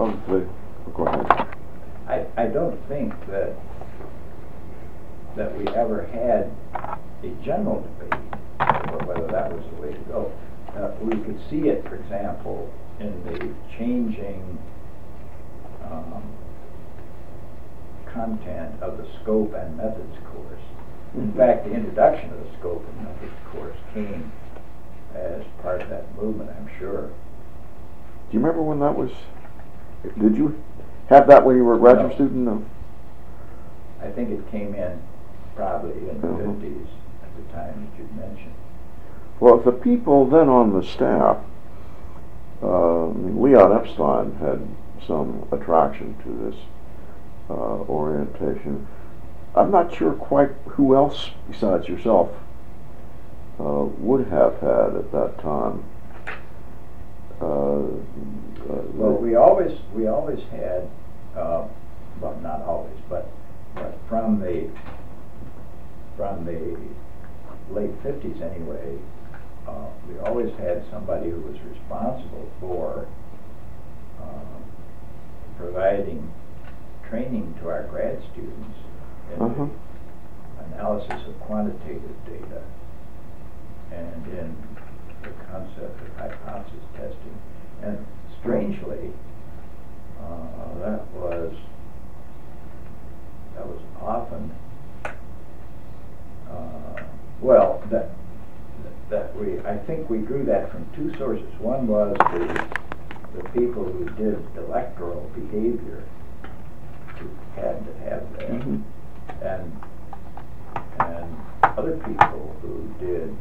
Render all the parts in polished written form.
of the... Go ahead. I don't think that we ever had a general debate over whether that was the way to go. We could see it, for example, in the changing content of the scope and methods course. In fact, the introduction of the scope and methods course came as part of that movement, I'm sure. Do you remember when that was? Did you have that when you were a graduate student? No. I think it came in probably in the 50s at the time that you mentioned. Well, the people then on the staff, Leon Epstein had some attraction to this orientation. I'm not sure quite who else besides yourself would have had at that time. Well, we always had, well, not always, but from the late 50s anyway, we always had somebody who was responsible for providing training to our grad students in the analysis of quantitative data and in the concept of hypothesis testing. And strangely, that was often well, I think we drew that from two sources. One was the people who did electoral behavior, who had to have that, and other people who did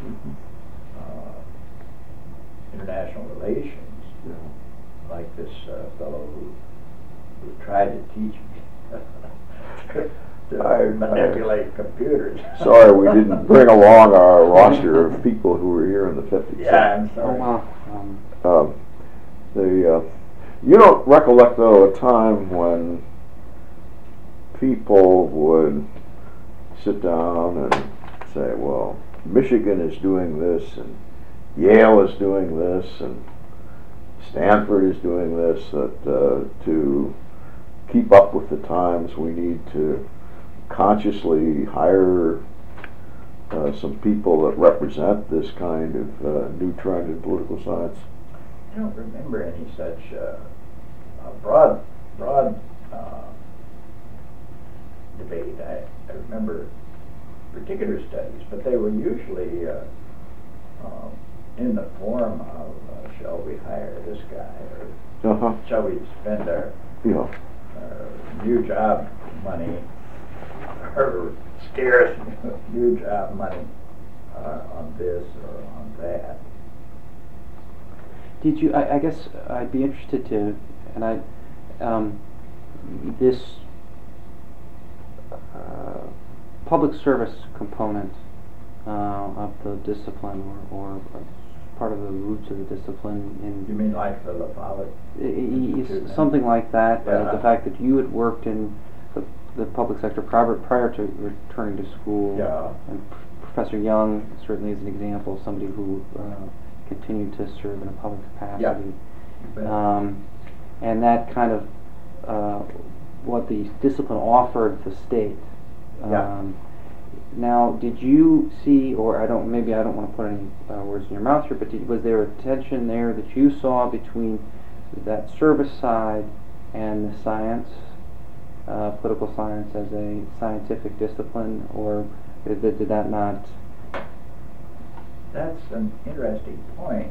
international relations, like this fellow who tried to teach me to manipulate computers. Sorry, we didn't bring along our roster of people who were here in the 50s. Yeah, I'm sorry. You don't recollect, though, a time when people would sit down and say, well, Michigan is doing this, and Yale is doing this, and Stanford is doing this, that to keep up with the times we need to consciously hire some people that represent this kind of new trend in political science? I don't remember any such broad debate. I remember particular studies, but they were usually in the form of shall we hire this guy, or shall we spend our new job money, or scarce new job money on this or on that. Did you? I guess I'd be interested to, and this public service component of the discipline, or part of the roots of the discipline. In, you mean like the LaFollette Institute? Something like that. The fact that you had worked in the public sector prior to returning to school. Yeah. And Professor Young certainly is an example of somebody who continued to serve in a public capacity. Yeah. And that kind of what the discipline offered the state. Now, did you see, or I don't want to put any words in your mouth here, but was there a tension there that you saw between that service side and the science, political science as a scientific discipline, or did that not? That's an interesting point.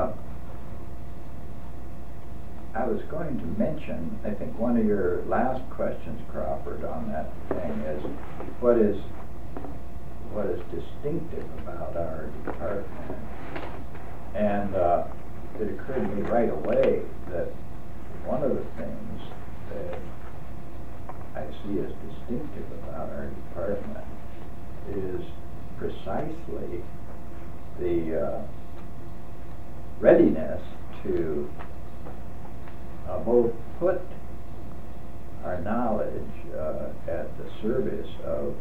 I was going to mention, I think one of your last questions, Crawford, on that thing is, what is distinctive about our department? And it occurred to me right away that one of the things that I see as distinctive about our department is precisely the readiness to both put our knowledge at the service of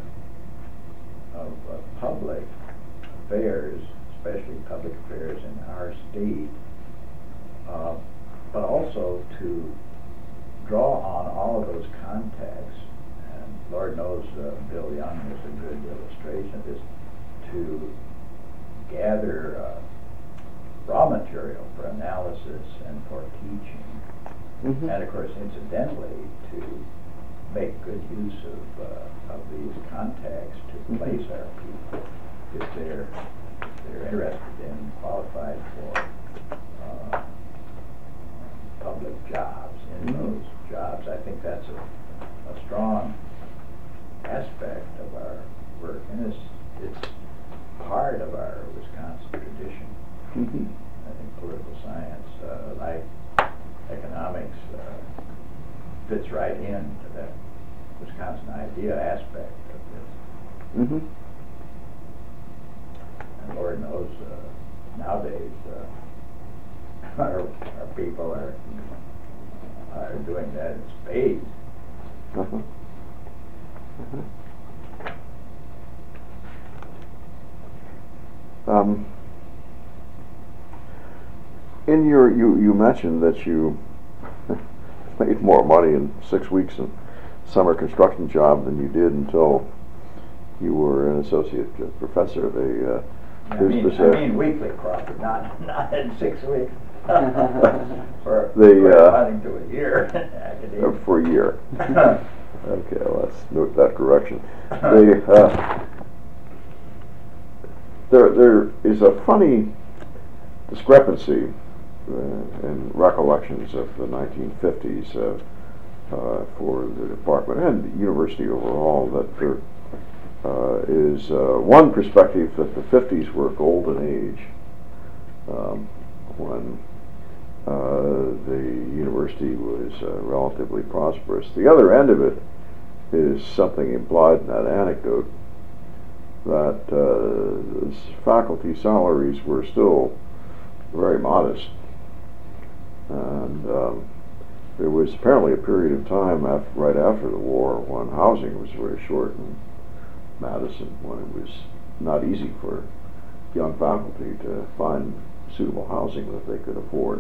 public affairs, especially public affairs in our state, but also able to draw on all of those contacts, and Lord knows Bill Young is a good illustration of this, to gather raw material for analysis and for teaching, Mhm. and of course, incidentally, to make good use of these contacts to place our people if they're interested in, qualified for public jobs in those jobs. I think that's a strong aspect of our work, and it's part of our Wisconsin tradition. Mhm. I think political science, like economics, fits right into that Wisconsin idea aspect of this. Mhm. And Lord knows, nowadays, our people are doing that in spades. Uh-huh. In you mentioned that you made more money in 6 weeks in summer construction job than you did until you were an associate professor. I mean weekly, Crawford, not in 6 weeks. for corresponding to a year academia. For a year. Okay, well, let's note that correction. There is a funny discrepancy in recollections of the 1950s for the department and the university overall, that there is one perspective that the 50s were a golden age when the university was relatively prosperous. The other end of it is something implied in that anecdote, that faculty salaries were still very modest, and there was apparently a period of time right after the war when housing was very short in Madison, when it was not easy for young faculty to find suitable housing that they could afford.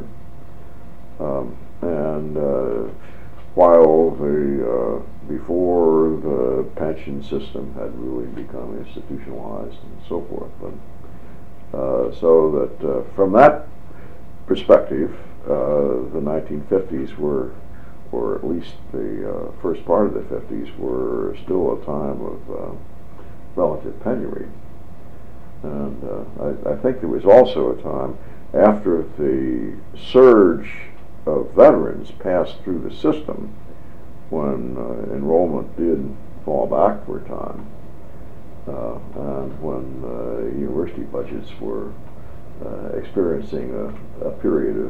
While before the pension system had really become institutionalized and so forth, so that from that perspective, the 1950s were, or at least the first part of the 50s, were still a time of relative penury. And I think there was also a time after the surge of veterans passed through the system, when enrollment did fall back for a time, and when university budgets were experiencing a period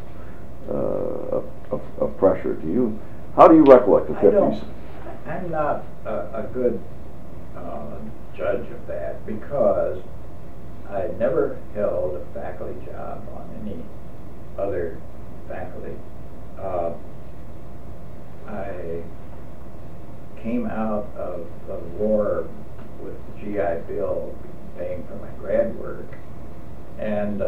of pressure. How do you recollect the 50s? I'm not a good judge of that, because I never held a faculty job on any other faculty. I came out of the war with the GI Bill paying for my grad work, and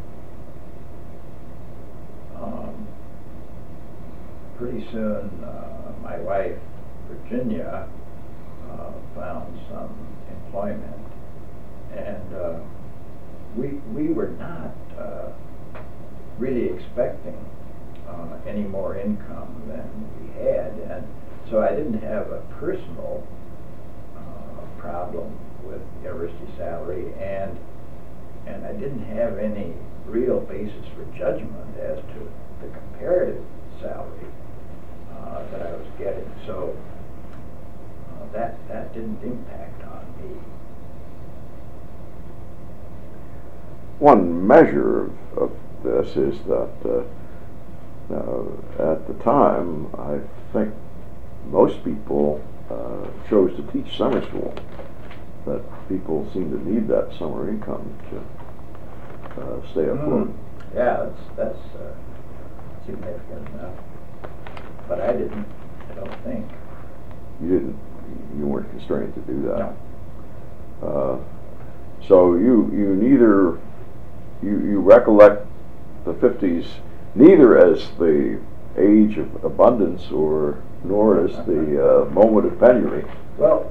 pretty soon my wife, Virginia, found some employment, and we were not really expecting any more income than we had, and so I didn't have a personal problem with university salary, and I didn't have any real basis for judgment as to the comparative salary that I was getting. So that didn't impact on me. One measure of this is that at the time, I think most people chose to teach summer school. That people seem to need that summer income to stay afloat. Yeah, that's significant enough. But I didn't. I don't think. You didn't. You weren't constrained to do that. No. So you recollect the 50s neither as the age of abundance, or nor is the moment of penury. Well,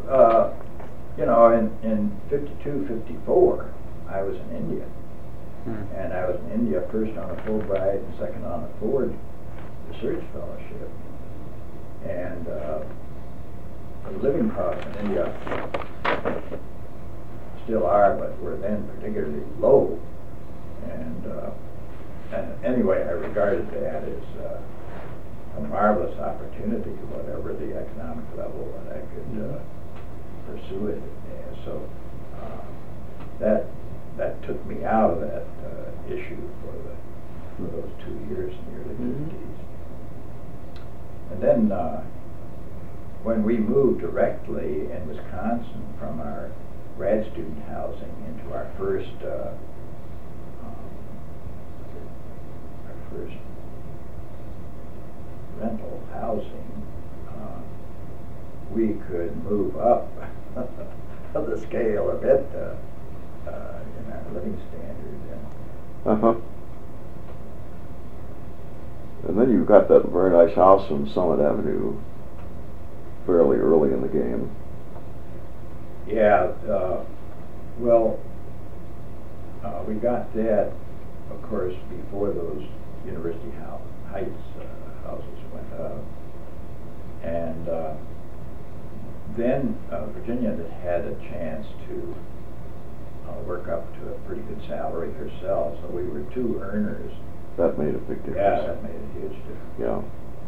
in 52, 54, I was in India. And I was in India first on a Fulbright and second on a Ford Research Fellowship. And the living costs in India still are, but were then particularly low. And anyway, I regarded that as a marvelous opportunity, whatever the economic level that I could pursue it. And so that took me out of that issue for those 2 years in the early 50s. And then when we moved directly in Wisconsin from our grad student housing into our first rental housing, we could move up the scale a bit in our living standard. And then you got that very nice house on Summit Avenue fairly early in the game. Yeah, well, we got that, of course, before those University Heights houses went up. And then Virginia had a chance to work up to a pretty good salary herself, so we were two earners. That made a big difference. Yeah, that made a huge difference. Yeah.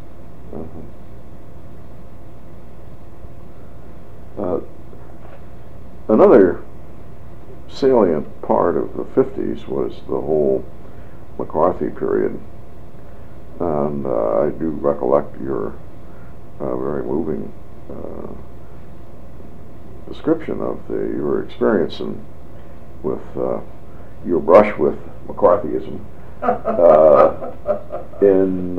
Another salient part of the 50s was the whole McCarthy period. And I do recollect your very moving description of your experience with your brush with McCarthyism in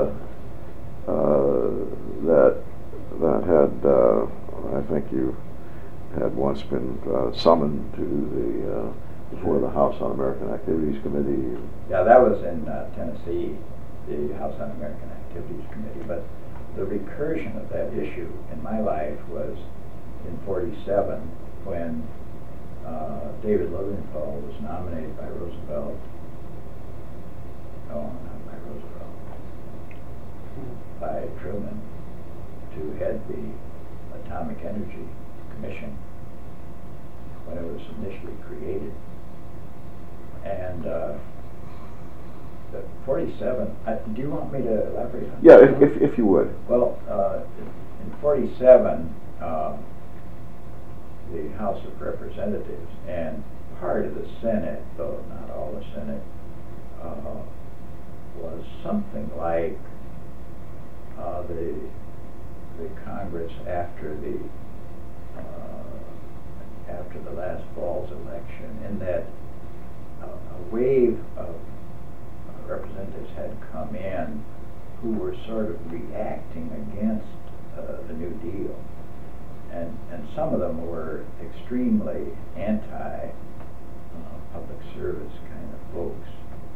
that had I think you had once been summoned to before the House On-American Activities Committee. Yeah, that was in Tennessee, the House On-American Activities Committee. But the recursion of that issue in my life was in '47 when David Lilienthal was nominated by Roosevelt. No, not by Roosevelt. By Truman to head the Atomic Energy Commission when it was initially created. And 47, do you want me to elaborate on yeah, that? if you would. Well, in 47, the House of Representatives and part of the Senate, though not all the Senate, was something like the Congress after the last fall's election, in that a wave of representatives had come in who were sort of reacting against the New Deal. And some of them were extremely anti public service kind of folks.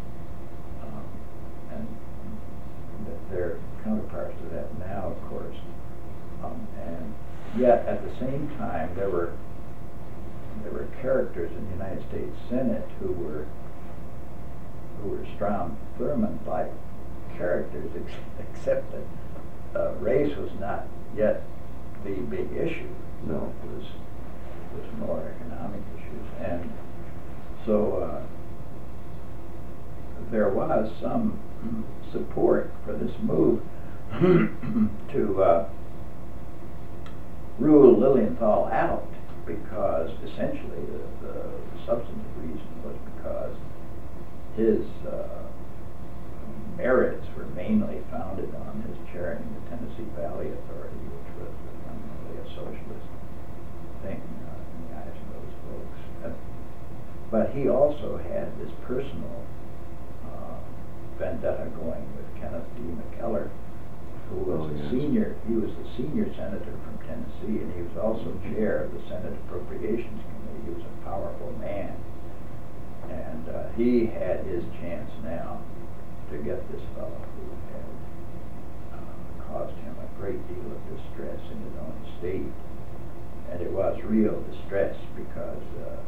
And they're counterparts to that now, of course. And yet, at the same time, there were characters in the United States Senate who were Strom Thurmond-like characters, except that race was not yet the big issue. No, it was more economic issues, and so there was some support for this move to rule Lilienthal out, because essentially the substantive reason was because his merits were mainly founded on his chairing the Tennessee Valley Authority, which was fundamentally a socialist thing in the eyes of those folks. But he also had this personal vendetta going with Kenneth D. McKellar, who was he was the senior senator from Tennessee, and he was also chair of the Senate Appropriations Committee. He was a powerful man, and he had his chance now to get this fellow who had state. And it was real distress because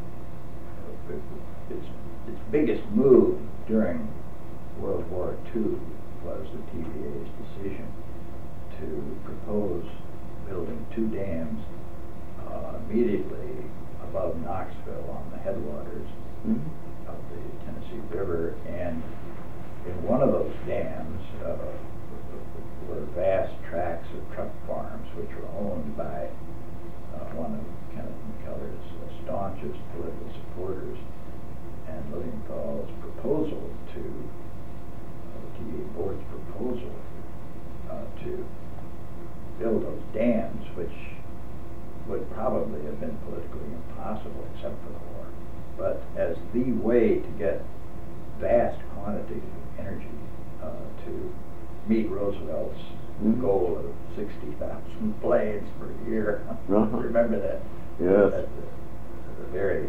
its biggest move during World War II was the TVA's decision to propose building 2 dams immediately above Knoxville on the headwaters of the Tennessee River. And in one of those dams were vast tracts of truck farms which were owned by one of Kenneth McKellar's staunchest political supporters. And Lilienthal's proposal to the TVA board's proposal to build those dams, which would probably have been politically impossible except for the war, but as the way to get vast quantities of energy to meet Roosevelt's goal of 60,000 planes per year. Remember that? Yes. At the very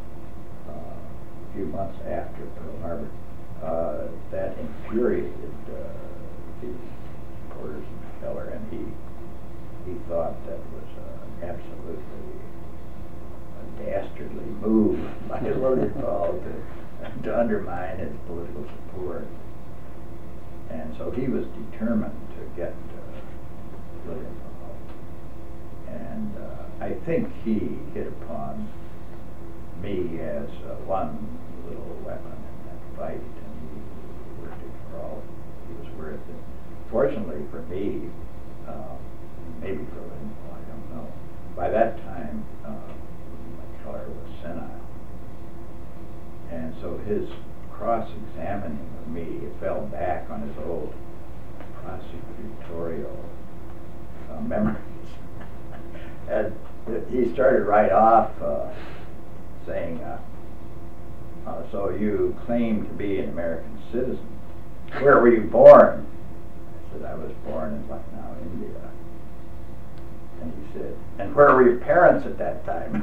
few months after Pearl Harbor. That infuriated the supporters of McKellar, and he thought that was absolutely a dastardly move by Lilienthal to undermine his political support. And so he was determined to get Lilienthal. And I think he hit upon me as one little weapon in that fight, and he worked it for all he was worth it. Fortunately for me, maybe for Lilienthal, I don't know, by that time McKellar was senile. And so his cross-examining of me fell back on his old prosecutorial memories. And he started right off saying, so you claim to be an American citizen. Where were you born? I said, I was born in Lucknow, India. And he said, and where were your parents at that time?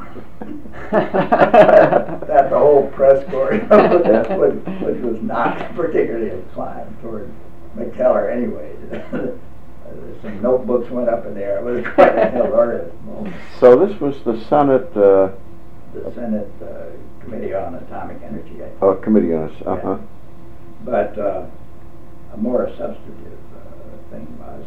That the whole press corps, which was not particularly inclined toward McKellar anyway. Some notebooks went up in there. It was quite a hilarious moment. So this was the Senate... the Senate Committee on Atomic Energy, I think. Oh, Committee on... Yeah. But a more substantive thing was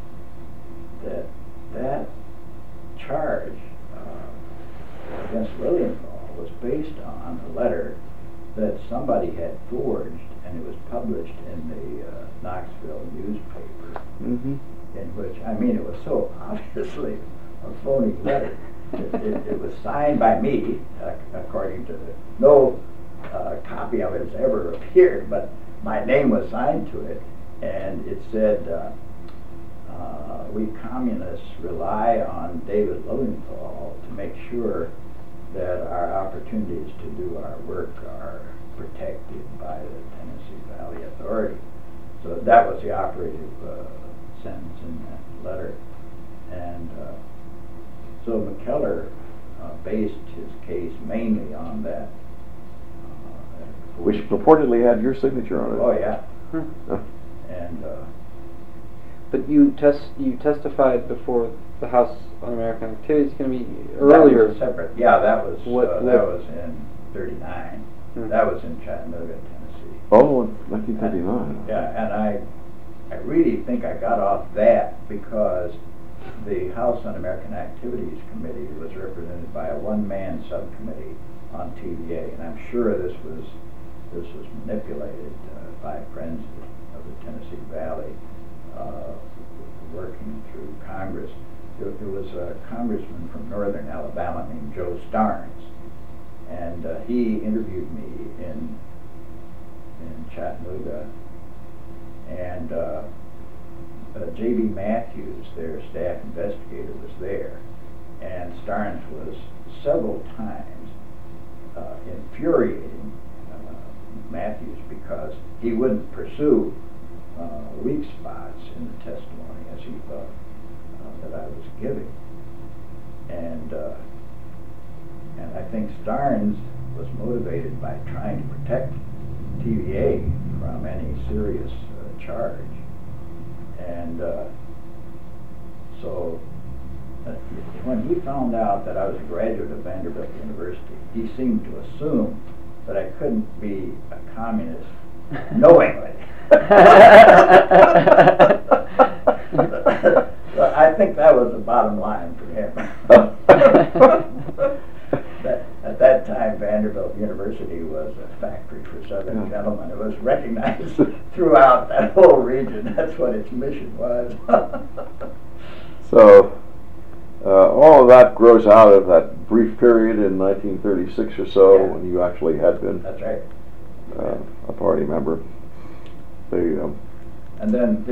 that charge against Lilienthal was based on a letter that somebody had forged, and it was published in the Knoxville newspaper, in which, I mean, it was so obviously a phony letter. It was signed by me, according to no copy of it has ever appeared, but my name was signed to it, and it said, we communists rely on David Lilienthal to make sure that our opportunities to do our work are protected by the Tennessee Valley Authority. So that was the operative sentence in that letter. And so McKellar based his case mainly on that. Which purportedly had your signature on it. Oh, yeah. And but you testified before the House on American Activities. Going to be earlier. That was separate. Yeah, that was that was in '39. That was in Chattanooga, Tennessee. Oh, 1939. Yeah, and I really think I got off that because the House on American Activities Committee was represented by a one-man subcommittee on TVA, and I'm sure this was manipulated by friends of the Tennessee Valley working through Congress. There was a congressman from northern Alabama named Joe Starnes, and he interviewed me in Chattanooga, and J.B. Matthews, their staff investigator, was there, and Starnes was several times infuriating Matthews because he wouldn't pursue weak spots in the testimony as he thought that I was giving, and I think Starnes was motivated by trying to protect TVA from any serious charge, and so When he found out that I was a graduate of Vanderbilt University, he seemed to assume that I couldn't be a communist knowingly. So I think that was the bottom line for him. At that time, Vanderbilt University was a factory for Southern gentlemen. It was recognized throughout that whole region. That's what its mission was. So, all of that grows out of that brief period in 1936 or so when you actually had been That's right. A party member. And then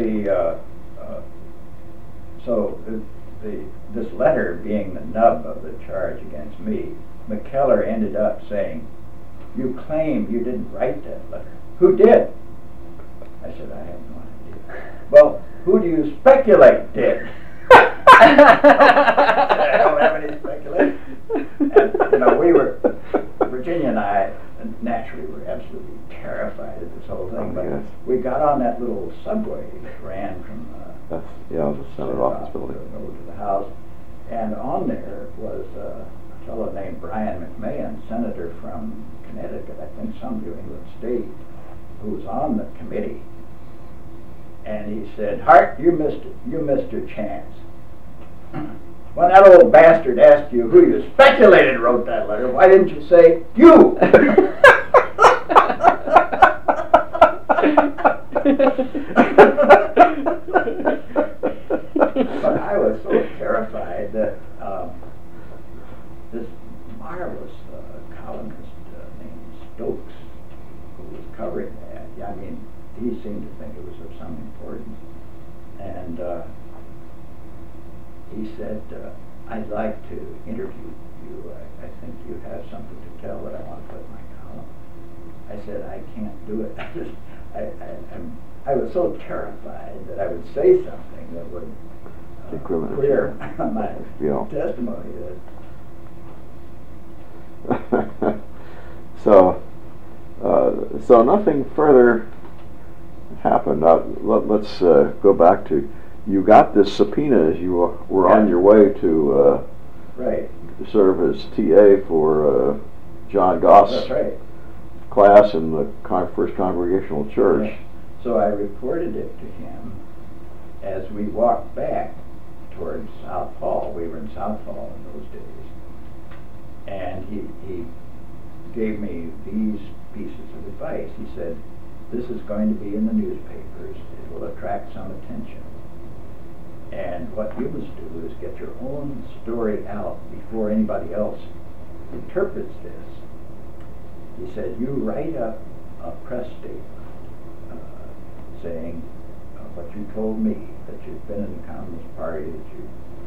this letter being the nub of the charge against me, McKellar ended up saying, "You claim you didn't write that letter. Who did?" I said, "I have no idea." "Well, who do you speculate did?" I don't have any speculation. And, Virginia and I, naturally, were absolutely terrified of this whole thing. But we got on that little subway that ran from the Senate office building over to the house, and on there was a fellow named Brian McMahon, senator from Connecticut, I think some New England state, who was on the committee. And he said, "Hart, you missed your chance. When that old bastard asked you who you speculated wrote that letter, why didn't you say you?" But I was so terrified that this marvelous columnist named Stokes, who was covering that, I mean, he seemed to think it was of some importance, and he said, "I'd like to interview you. I think you have something to tell that I want to put in my column." I said, "I can't do it." I was so terrified that I would say something that would clear my testimony. So nothing further happened. Let's go back to, you got this subpoena as you were on your way to serve as TA for John Goss' class in the First Congregational Church. Yeah. So I reported it to him as we walked back towards South Hall. We were in South Hall in those days. And he gave me these pieces of advice. He said, "This is going to be in the newspapers. It will attract some attention. And what you must do is get your own story out before anybody else interprets this." He said, "You write up a press statement saying what you told me, that you've been in the Communist Party, that you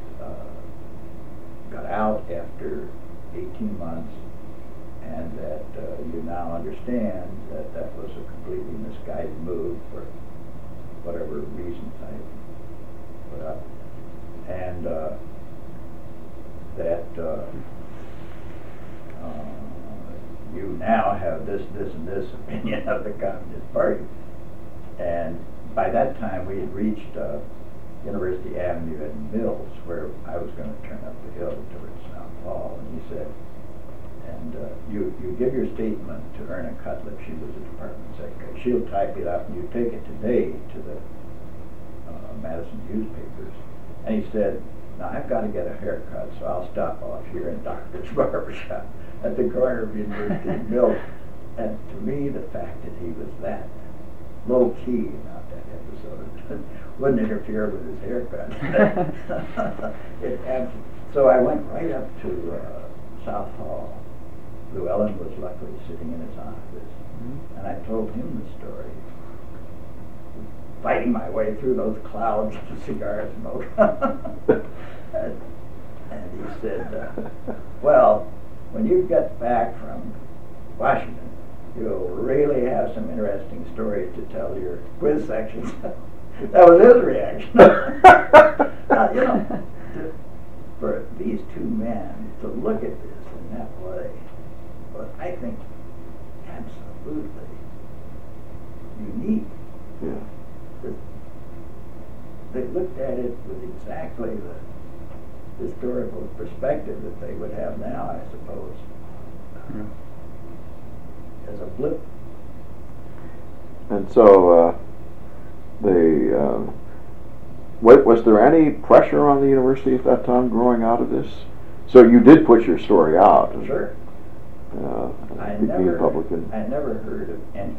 got out after 18 months, and that you now understand that that was a completely misguided move for whatever reasons I put up, and that you now have this, and this opinion of the Communist Party." And by that time, we had reached University Avenue at Mills, where I was going to turn up the hill towards South Hall. And he said, "And you give your statement to Erna Cutlip. She was the department secretary. She'll type it up, and you take it today to the Madison newspapers." And he said, "Now I've got to get a haircut, so I'll stop off here in Doctor's Barbershop at the corner of University and Mills." And to me, the fact that he was that low key about that episode wouldn't interfere with his haircut. So I went right up to South Hall. Llewellyn was luckily sitting in his office, and I told him the story, fighting my way through those clouds of cigar smoke. and he said, "Well, when you get back from Washington, you'll really have some interesting stories to tell your quiz sections." That was his reaction. Now, for these two men to look at this in that way was, I think, absolutely unique. Yeah. They looked at it with exactly historical perspective that they would have now, I suppose, as a blip. And so was there any pressure on the university at that time growing out of this? So you did put your story out. Sure. I being never heard of any.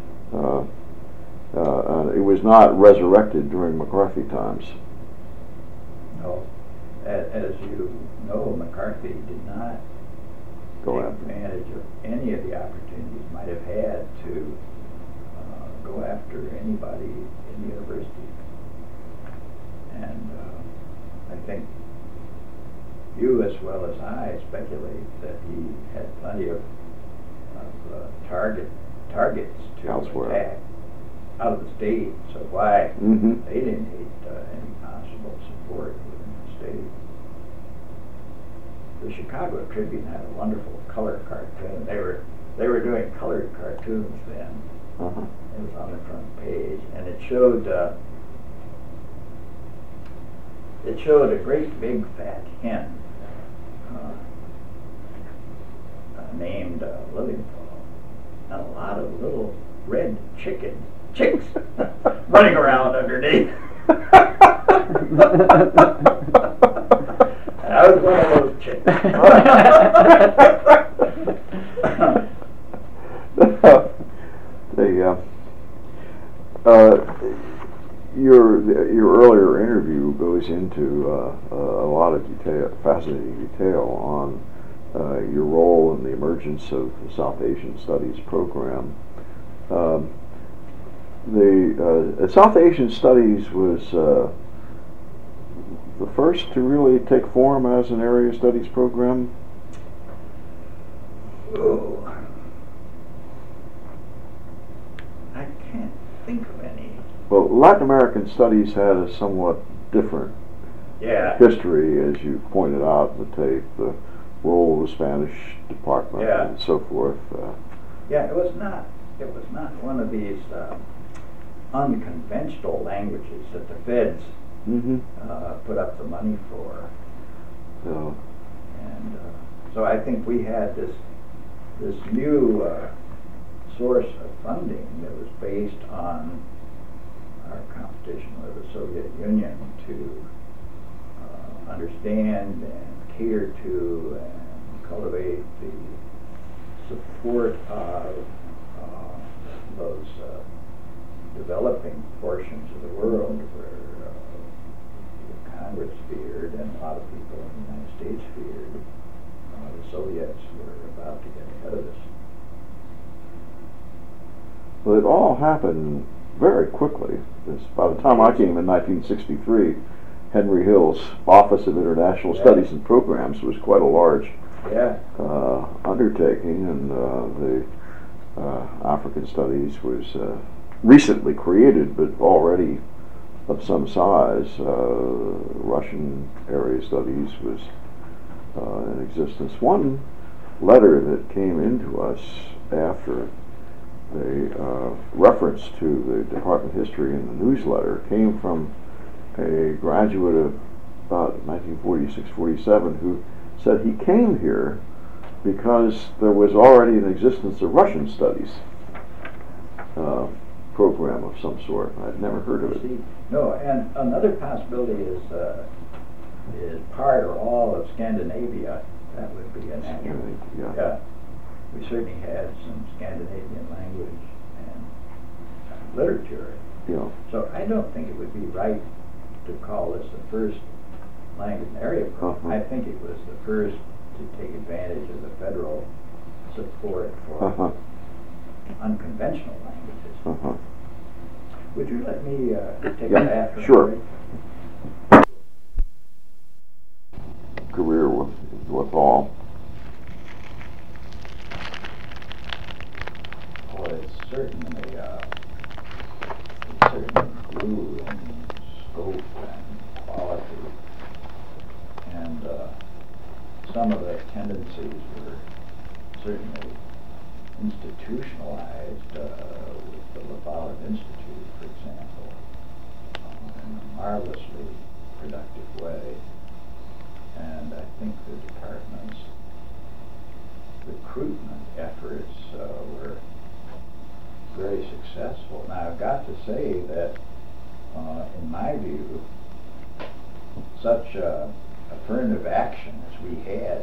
It was not resurrected during McCarthy times. No. As you know, McCarthy did not take advantage of any of the opportunities might have had to go after anybody in the university. And I think you as well as I speculate that he had plenty of targets to elsewhere attack out of the state. So why Mm-hmm. alienate any possible support within the state? The Chicago Tribune had a wonderful color cartoon. They were doing colored cartoons then. Uh-huh. It was on the front page, and it showed a great big fat hen named Lilienthal, and a lot of little red chicks running around underneath. And I was one of those chicks. Your earlier interview goes into a lot of fascinating detail on your role in the emergence of the South Asian Studies program. The South Asian Studies was the first to really take form as an area studies program. Oh, I can't think of any. Well, Latin American studies had a somewhat different history, as you pointed out, the role of the Spanish department and so forth. It was not one of these unconventional languages that the feds put up the money for. So. And so I think we had this new source of funding that was based on our competition with the Soviet Union to understand and cater to and cultivate the support of those developing portions of the world where the Congress feared and a lot of people in the United States feared the Soviets were about to get ahead of us. Well, it all happened very quickly. By the time I came in 1963, Henry Hill's Office of International Studies and Programs was quite a large undertaking, and the African Studies was recently created, but already of some size. Russian Area Studies was in existence. One letter that came into us after the reference to the Department of History in the newsletter came from a graduate of about 1946-47 who said he came here because there was already in existence a Russian studies program of some sort. I'd never heard of it. No, and another possibility is part or all of Scandinavia. That would be a natural. Yeah. We certainly had some Scandinavian language and literature. Yeah. So I don't think it would be right to call this the first language and area program. I think it was the first to take advantage of the federal support for unconventional languages. Would you let me take a bath? Sure. Career with all. Well, it certainly grew in scope and quality, and some of the tendencies were certainly institutionalized with the Lavalin Institute, for example, in a marvelously productive way. and I think the department's recruitment efforts were very successful. Now, I've got to say that, in my view, such affirmative action as we had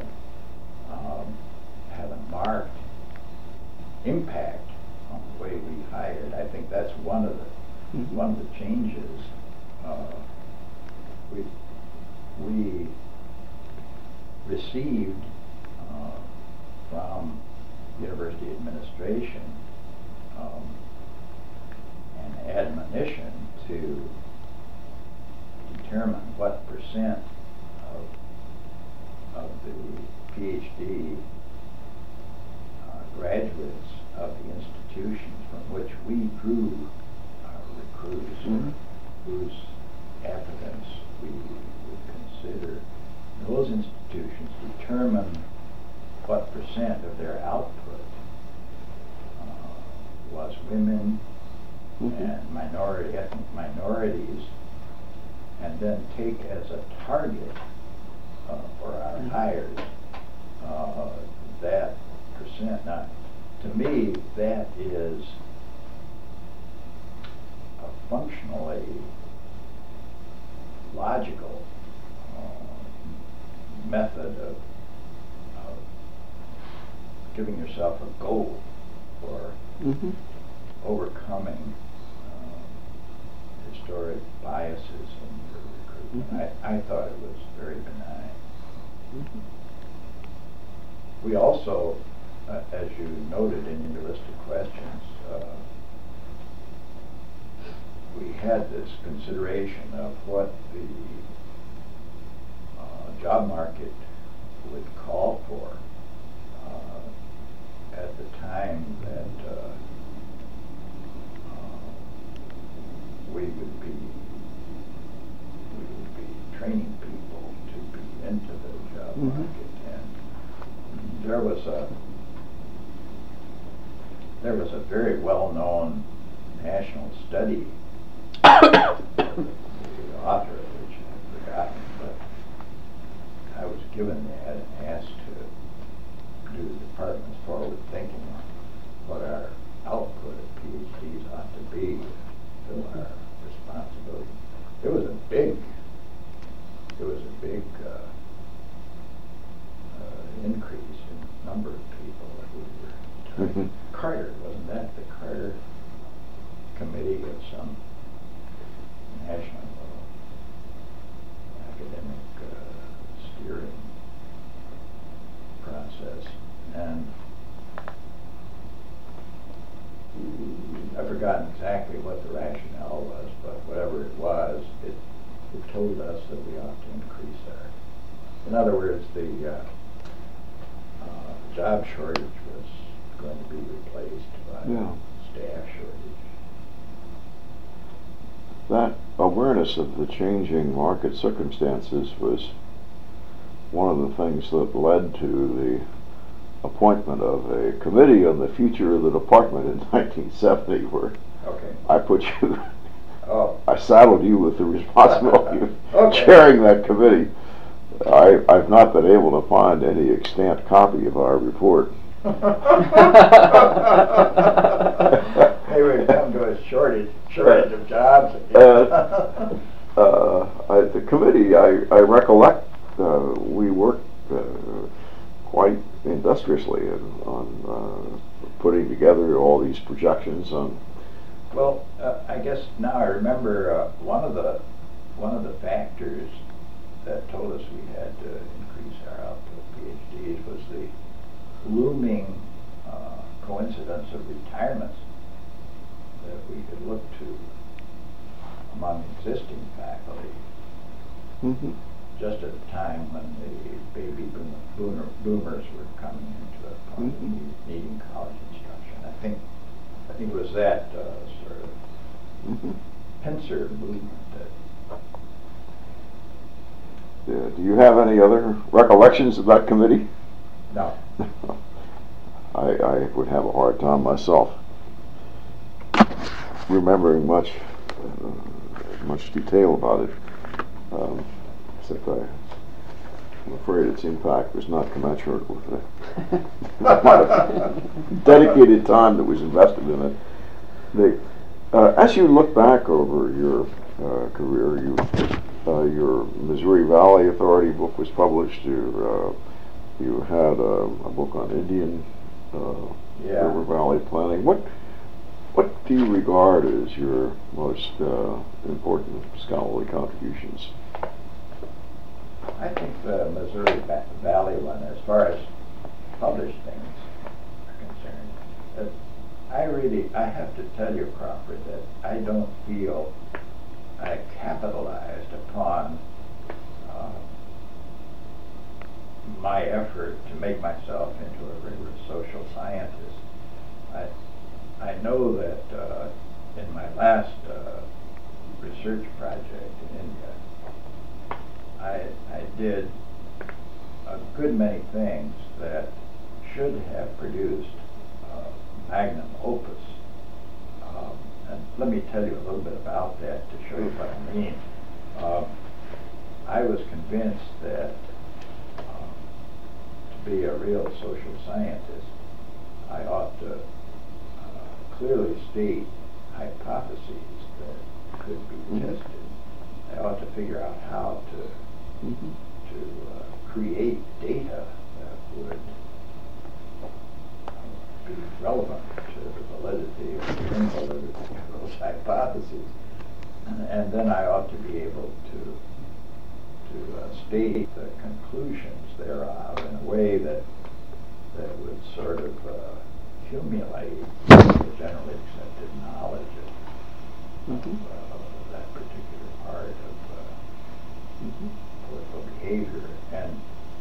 a marked impact on the way we hired. I think that's one of the changes. We received from university administration an admonition to determine what percent of the PhD graduates of the institutions from which we drew our recruits, whose applicants we would consider. Those institutions determine what percent of their output was women and ethnic minorities, and then take as a target for our hires that percent. Now, to me, that is a functionally logical method of giving yourself a goal for overcoming historic biases in your recruitment. I thought it was very benign. We also, as you noted in your list of questions, we had this consideration of what the job market would call for at the time that we would be training people to be into the job market, and there was a very well-known national study, the author of which I've forgotten, but I was given that and asked to do the department's forward thinking on what our output of PhDs ought to be to fill our responsibility. It was a big increase in the number of people that we were targeting. Carter, wasn't that the Carter committee of some national academic steering process? And I've forgotten exactly what the rationale was, but whatever it was, it told us that we ought to increase our. In other words, the job shortage was going to be replaced by staff shortage. That awareness of the changing market circumstances was one of the things that led to the appointment of a committee on the future of the department in 1970, where I put you, I saddled you with the responsibility of chairing that committee. I've not been able to find any extant copy of our report. Hey, we've come to a shortage of jobs again. The committee, I recollect, we worked quite industriously on putting together all these projections on. Well, I guess now I remember one of the factors that told us we had to increase our output of PhDs was the looming coincidence of retirements that we could look to among existing faculty, just at the time when the baby boomers were coming into a point of needing college instruction. I think it was that sort of pincer movement that. Yeah. Do you have any other recollections of that committee? No. I would have a hard time myself remembering much detail about it, except I I'm afraid its impact was not commensurate with the amount of dedicated time that was invested in it. As you look back over your career, your Missouri Valley Authority book was published. You had a book on Indian River Valley planning. What do you regard as your most important scholarly contributions? I think the Missouri Valley one, as far as published things are concerned, I have to tell you, Crawford, that I don't feel I capitalized upon my effort to make myself into a rigorous social scientist. I know that in my last research project in India, I did a good many things that should have produced magnum opus. And let me tell you a little bit about that to show you what I mean. I was convinced that to be a real social scientist, I ought to clearly state hypotheses that could be tested. I ought to figure out how to create data that would be relevant to the validity or the invalidity of those hypotheses. And then I ought to be able to state the conclusions thereof in a way that would sort of accumulate the generally accepted knowledge of that particular part of political behavior. And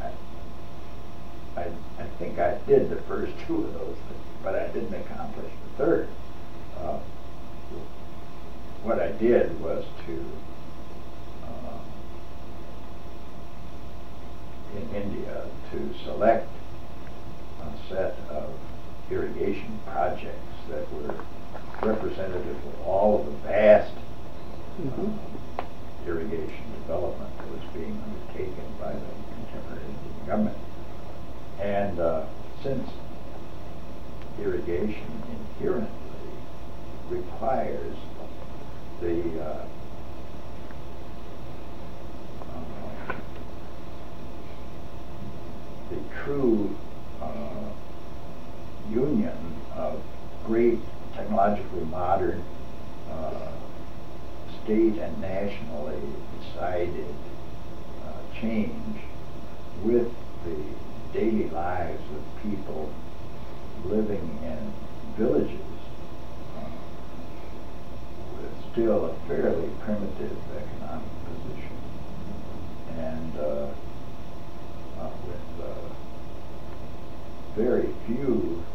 I think I did the first two of those things, but I didn't accomplish the third. What I did was to, in India, to select a set of irrigation projects that were representative of all of the vast irrigation development that was being undertaken by the contemporary Indian government. And since irrigation inherently requires the true union of great technologically modern state and nationally decided change with the daily lives of people living in villages with still a fairly primitive economic position, and with very few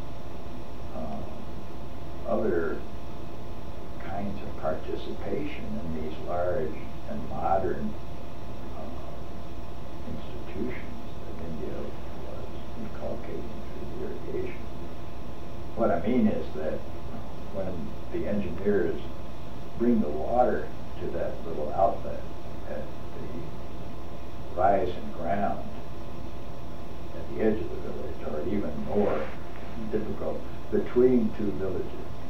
other kinds of participation in these large and modern institutions that India was inculcating through the irrigation. What I mean is that when the engineers bring the water to that little outlet at the rising ground at the edge of the village, or even more difficult, between two villages,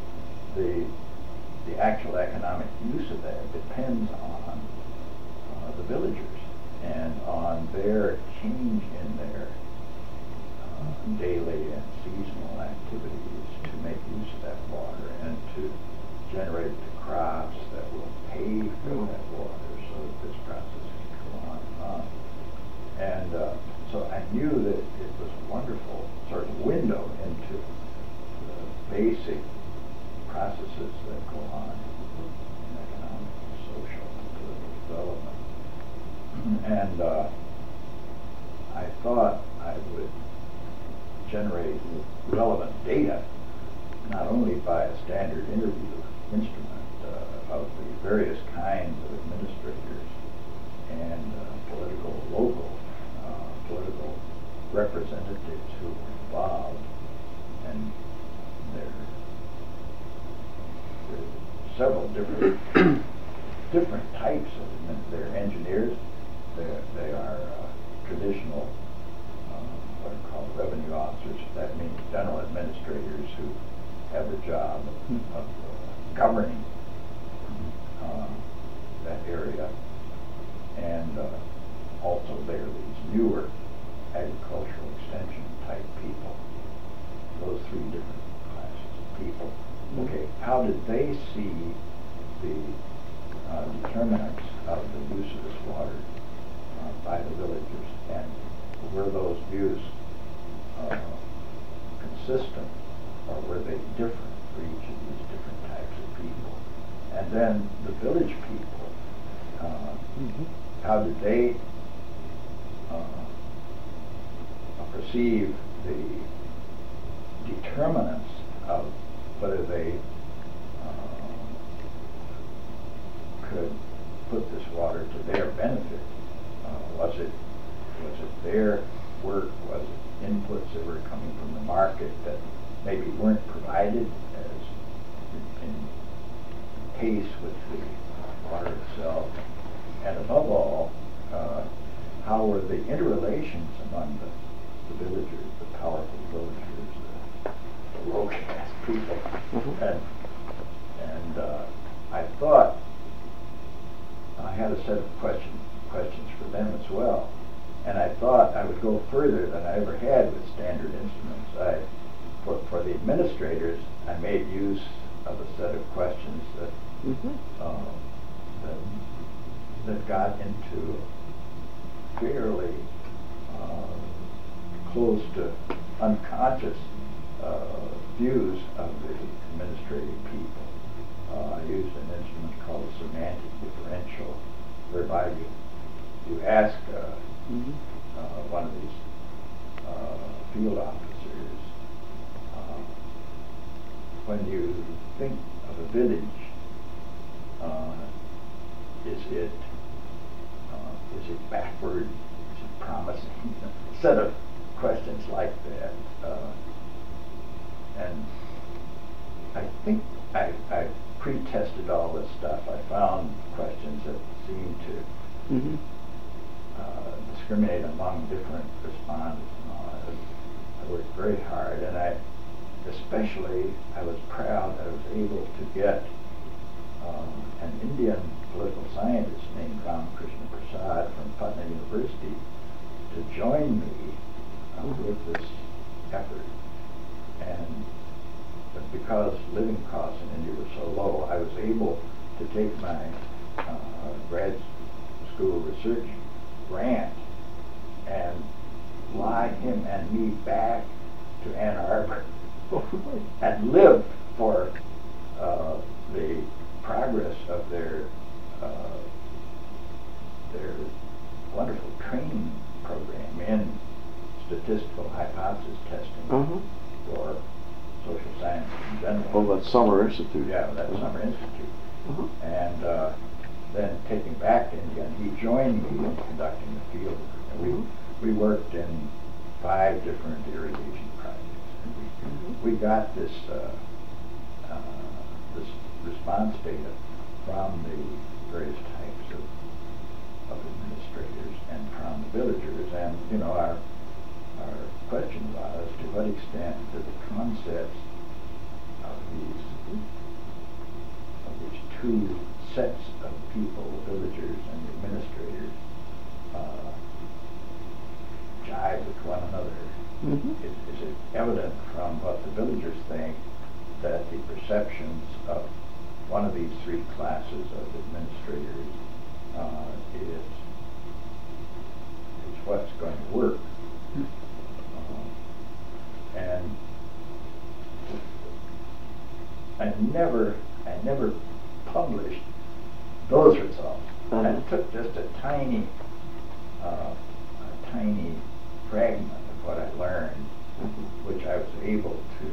the actual economic use of that depends on the villagers and on their change in their daily and seasonal activities to make use of that water and to generate the crops that will pay for that water so that this process can go on and on. And so I knew that it was a wonderful sort of window into the basic processes that go on in economic, social, and political development. And I thought I would generate relevant data, not only by a standard interview instrument of the various kinds of administrators and local political representatives who were involved, and there are several different types of they're engineers, they are of the use of this water by the villagers, and were those views consistent, or were they different for each of these different types of people? And then the village people, how did they perceive the determinants of whether they could put this water to their benefit? Was it their work? Was it inputs that were coming from the market that maybe weren't provided, as in case with the water itself? And above all, how were the interrelations among the villagers, the powerful villagers, the low caste people? And I thought I had a set of questions for them as well. And I thought I would go further than I ever had with standard instruments. For the administrators, I made use of a set of questions that got into fairly close to unconscious views of the administrative people. I used an instrument called a semantic differential, whereby you ask one of these field officers, when you think of a village, is it backward? Is it promising? A set of questions like that. And I think I pre-tested all this stuff. I found questions that seemed to discriminate among different respondents. I worked very hard, and I was proud that I was able to get an Indian political scientist named Ramakrishna Prasad from Patna University to join me with this effort. And because living costs in India were so low, I was able to take my grad school research grant and fly him and me back to Ann Arbor and live for the progress of their wonderful training program in statistical hypothesis testing for social science in general. Oh, that Summer Institute. Yeah, that Summer Institute. And then taking back to India, and he joined me in conducting the field work. And we worked in 5 different irrigation projects. And we got this this response data from the various types of administrators and from the villagers. And our question was, to what extent do the concepts of these 2 sets of people, the villagers and the administrators, jive with one another? Is it evident from what the villagers think that the perceptions of one of these 3 classes of administrators is what's going to work? And I never published those results. I took just a tiny fragment of what I learned, which I was able to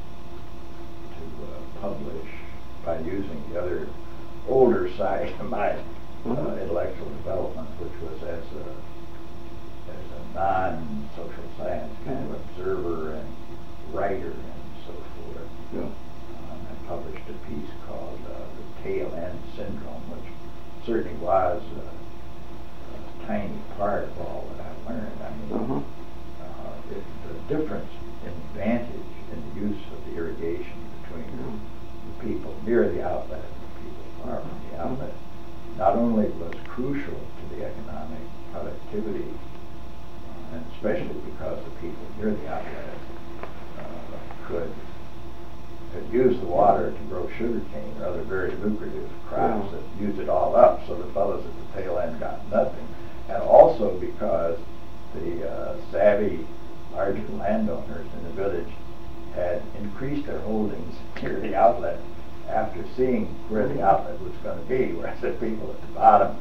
publish by using the other older side of my intellectual development, which was as a non-social science kind of observer and writer and so forth. I published a piece called The Tail End Syndrome, which certainly was a tiny part of all that I learned. I mean, the difference in advantage in the use of the irrigation between the people near the outlet and the people far from the outlet not only was crucial to the economic productivity, and especially because the people near the outlet could could use the water to grow sugarcane or other very lucrative crops that used it all up, so the fellows at the tail end got nothing. And also because the savvy larger landowners in the village had increased their holdings near the outlet after seeing where the outlet was going to be, whereas the people at the bottom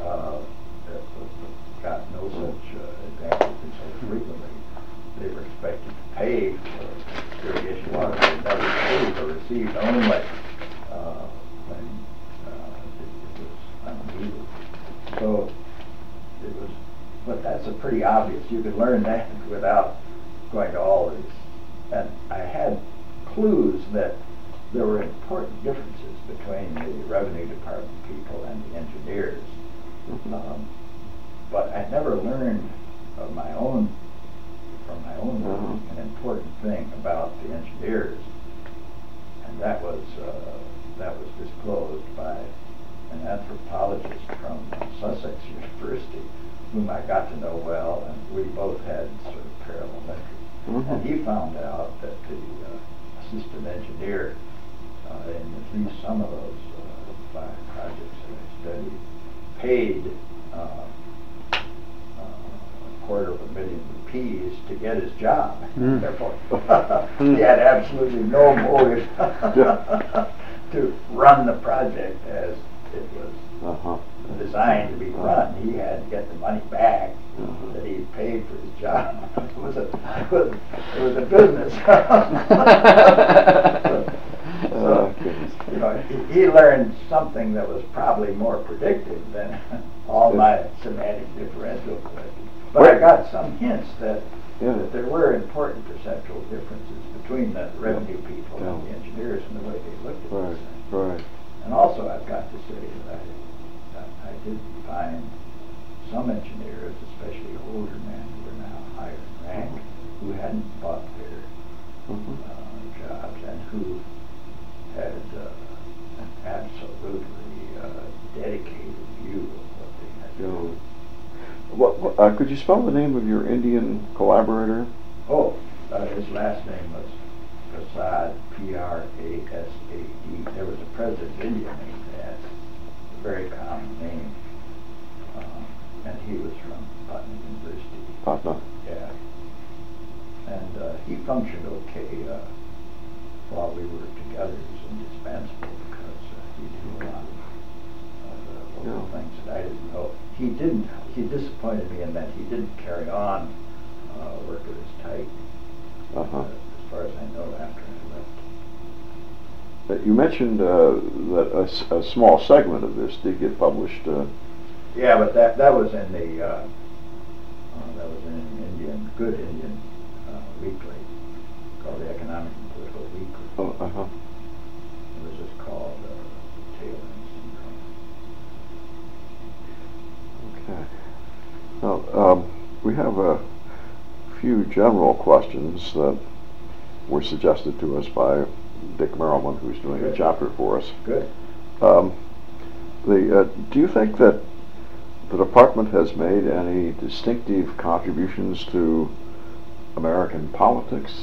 got no such advantage, and so frequently they were expected to pay for irrigation water they never paid or received only when it was unneeded. So it was, but that's a pretty obvious. You could learn that without going to all these. And I had clues that there were important differences between the Revenue Department people and the engineers. But I never learned of my own, from my own work, an important thing about the engineers, and that was disclosed by an anthropologist from Sussex University, whom I got to know well, and we both had sort of parallel interests. And he found out that the assistant engineer in at least some of those 5 projects that I studied paid $250,000 rupees to get his job. Therefore, he had absolutely no motive to run the project as it was designed to be run. He had to get the money back that he paid for his job. It was a business. So, you know, he learned something that was probably more predictive than all my semantic differential questions. But I got some hints that there were important perceptual differences between the revenue people and the engineers in the way they looked at this thing. Right. And also, I've got to say that I did find some engineers, especially older men who were now higher in rank, who hadn't bought their jobs and who had an absolutely dedicated view of what they had to do. Could you spell the name of your Indian collaborator? Oh, his last name was Prasad, P-R-A-S-A-D. There was a president of India named that, a very common name, and he was from Patna University. Patna? Yeah. And he functioned okay while we were together. He was indispensable because he knew a lot of local things that I didn't know. He disappointed me in that he didn't carry on work at his type, as far as I know, after I left. You mentioned that a small segment of this did get published. Yeah, but that was in the that was in an good Indian weekly called the Economic and Political Weekly. It was just called Tail End Syndrome. Okay. Now, we have a few general questions that were suggested to us by Dick Merriman, who's doing a chapter for us. Good. Do you think that the department has made any distinctive contributions to American politics?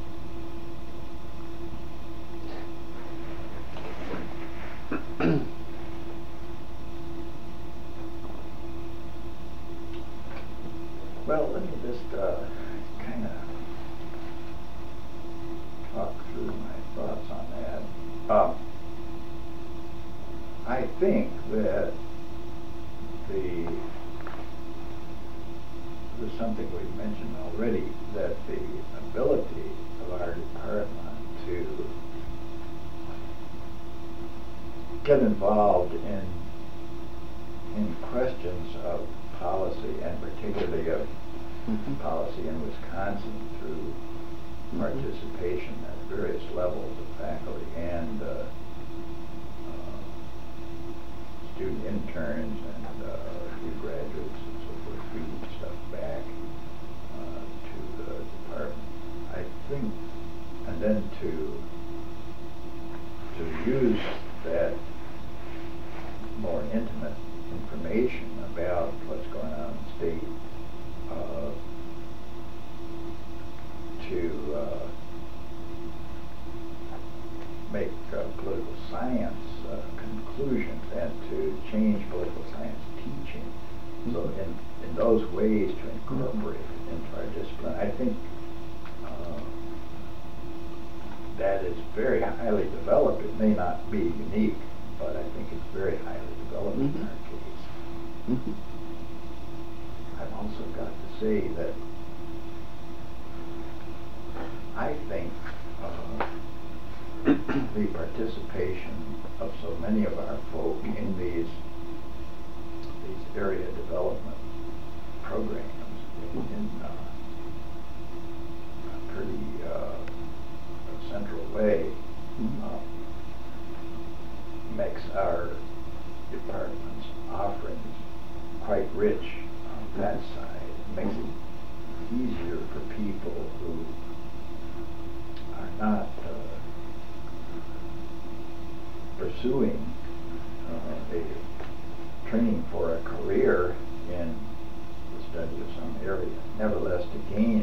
Well, let me just kind of talk through my thoughts on that. I think that there's something we've mentioned already, that the ability of our department to get involved in questions of policy, and particularly of policy in Wisconsin, through participation at various levels of faculty and student interns and new graduates and so forth, feeding stuff back to the department. I think, and then to use that more intimate information about what's going on in the state So in those ways to incorporate it into our discipline, I think that is very highly developed. It may not be unique, but I think it's very highly developed in our case. Mhm. I've also got to say that I think the participation of so many of our folk in these area development programs in a pretty central way makes our department's offerings quite rich on that side. It makes it easier for people who are not pursuing a training for a career in the study of some area, nevertheless to gain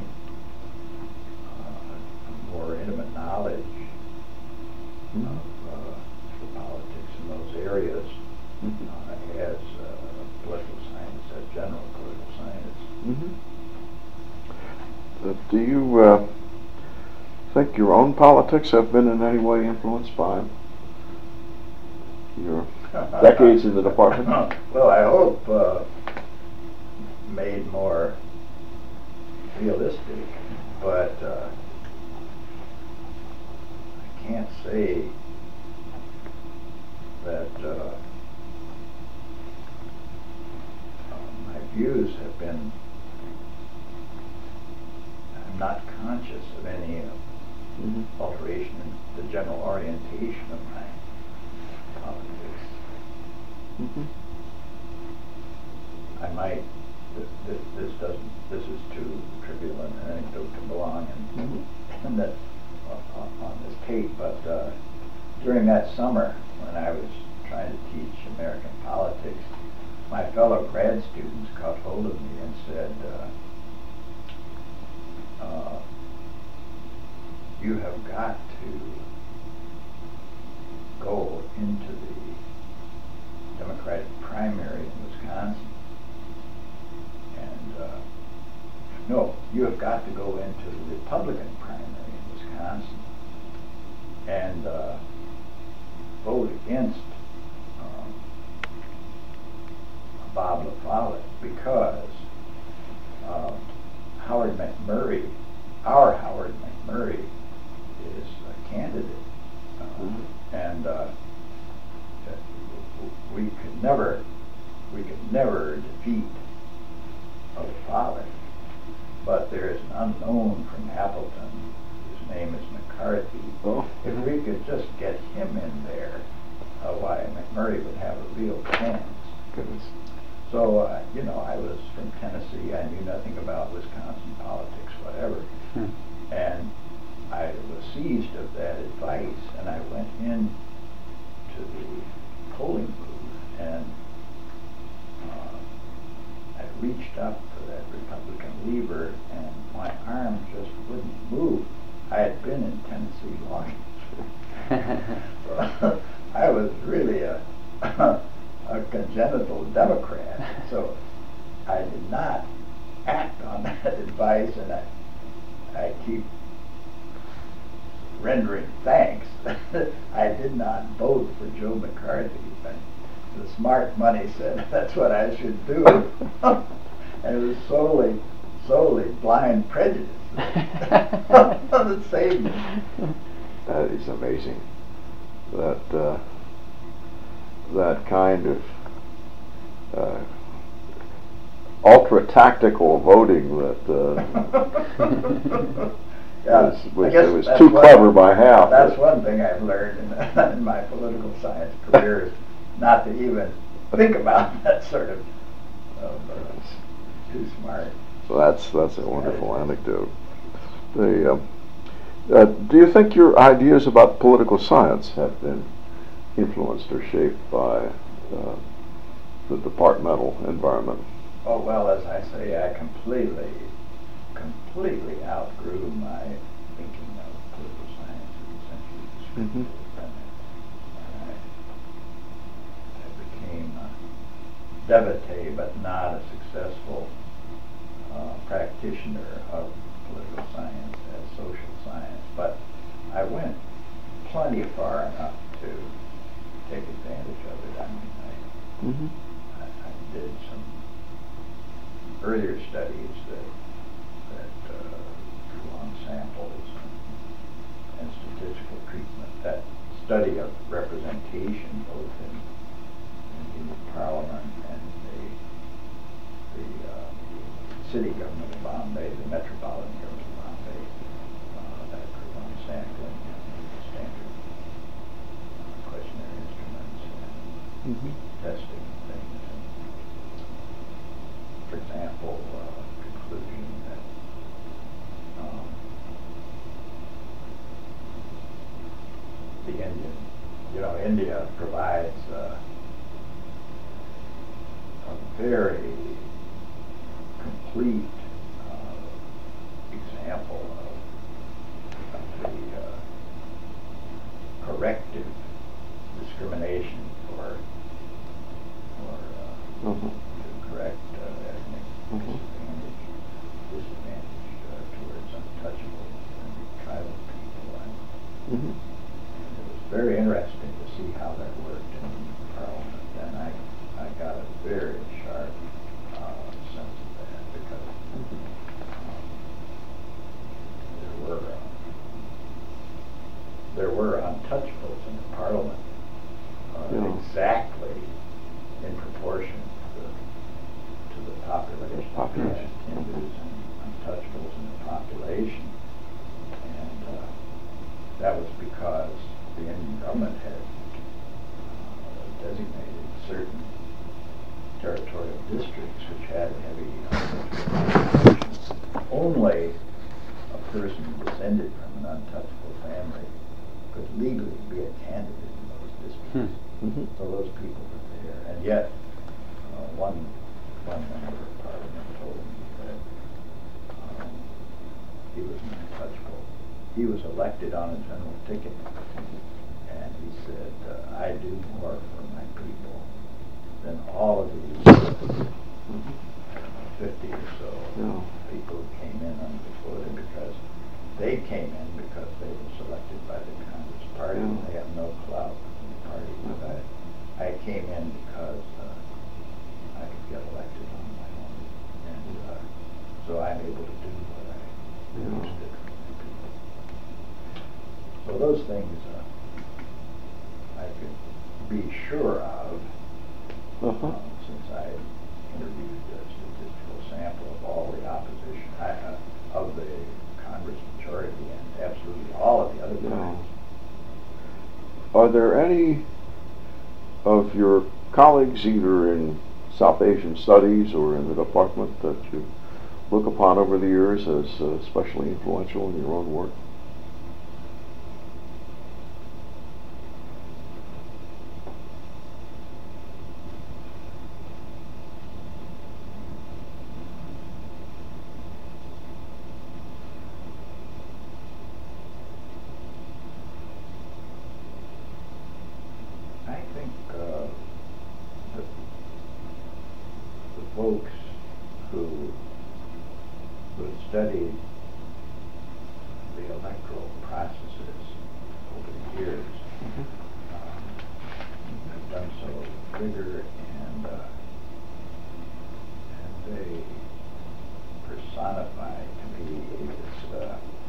a more intimate knowledge of the politics in those areas as political science, as general political science. Do you think your own politics have been in any way influenced by your decades in the department? Well, I hope made more realistic, but I can't say that my views have been. I'm not conscious of any alteration in the general orientation of my politics. I might. This is too trivial an anecdote to belong in that on this tape. But during that summer, when I was trying to teach American politics, my fellow grad students caught hold of me and said, "You have got to go into the Democratic primary in Wisconsin, and no, you have got to go into the Republican primary in Wisconsin and vote against Bob LaFollette, because Howard McMurray, our Howard McMurray, is a candidate, and we could never defeat LaFollette, but there is an unknown from Appleton, his name is McCarthy. If we could just get him in there, why McMurray would have a real chance." Goodness. So, I was from Tennessee. I knew nothing about Wisconsin politics, whatever. And I was seized of that advice, and I went in to the polling booth, and I reached up for that Republican lever, and my arm just wouldn't move. I had been in Tennessee long. So I was really a congenital Democrat, so I did not act on that advice, and I keep rendering thanks. I did not vote for Joe McCarthy, but the smart money said that's what I should do. And it was solely blind prejudice that saved me. That is amazing. That kind of ultra tactical voting that was too clever by half. That's one thing I've learned in my political science career, is not to even think about that sort of too smart. So that's a wonderful anecdote. Do you think your ideas about political science have been influenced or shaped by the departmental environment? Oh, well, as I say, I completely outgrew my thinking of political science as essentially descriptive. And I became devotee, but not a successful practitioner of political science as social science. But I went plenty far enough to take advantage of it. I mean, I did some earlier studies that drew on samples and statistical treatment. That study of representation, both in the Parliament and the city government of Bombay, the metropolitan government of Bombay, that drew on sampling and standard questionnaire instruments and testing things. And, for example, conclusion that India provides a very complete example of the corrective discrimination for to correct ethnic disadvantage towards untouchables and tribal people. It was very interesting to see how that worked in Parliament, and I got a very sharp sense of that, because there were untouchables in the Parliament exactly in proportion to the population. Population. Hindus and untouchables in the population, and that was because the Indian government had designated certain territorial districts which had heavy population. Only a person descended from an untouchable family could legally be a candidate in those districts. So those people were there, and yet one member of Parliament told me that he was an untouchable. He was elected on a general ticket, and he said, I do more for my people than all of these 50 or so people who came in before them, because they came in because they were selected by the Congress Party, and they have no clout in the party. But I came in because I could get elected on my own, and so I'm able to do what I used to do for my people. So those things I could be sure of, since I interviewed a statistical sample of all the opposition, of the Congress majority, and absolutely all of the other parties. Are there any of your colleagues, either in South Asian Studies or in the department, that you look upon over the years as especially influential in your own work? I think the folks who had studied the electoral processes over the years have done so with vigor, and they personify to me this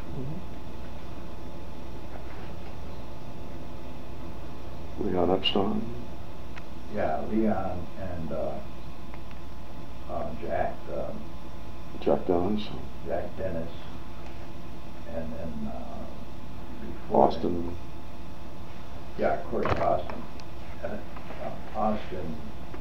Leon Epstein. Yeah, Leon and Jack Dennis. Jack Dennis, and then before Austin. Yeah, of course, Austin. Austin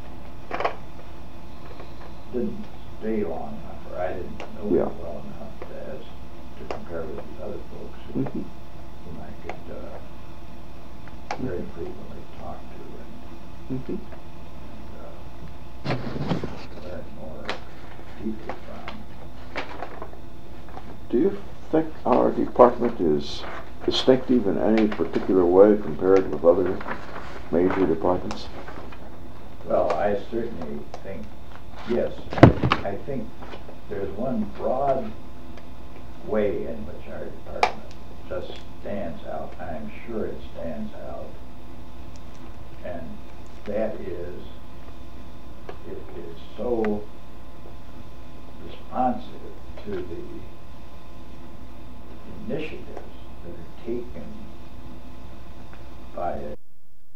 didn't stay long enough, or I didn't know him well enough as to compare with these other folks whom I could very frequently talk to and learn more deeply from. Do you think our department is distinctive in any particular way compared with other major departments? Well, I certainly think, yes, I think there's one broad way in which our department just stands out. I'm sure it stands out. And that is, it is so